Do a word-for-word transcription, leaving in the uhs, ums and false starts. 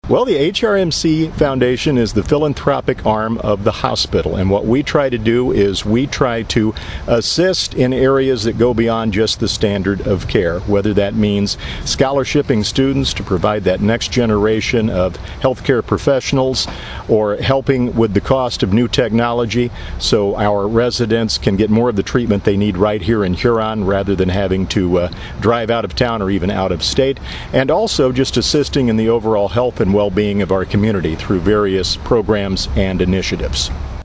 Well, the H R M C Foundation is the philanthropic arm of the hospital, and what we try to do is we try to assist in areas that go beyond just the standard of care, whether that means scholarshiping students to provide that next generation of healthcare professionals, or helping with the cost of new technology so our residents can get more of the treatment they need right here in Huron rather than having to uh, drive out of town or even out of state, and also just assisting in the overall health and well-being of our community through various programs and initiatives.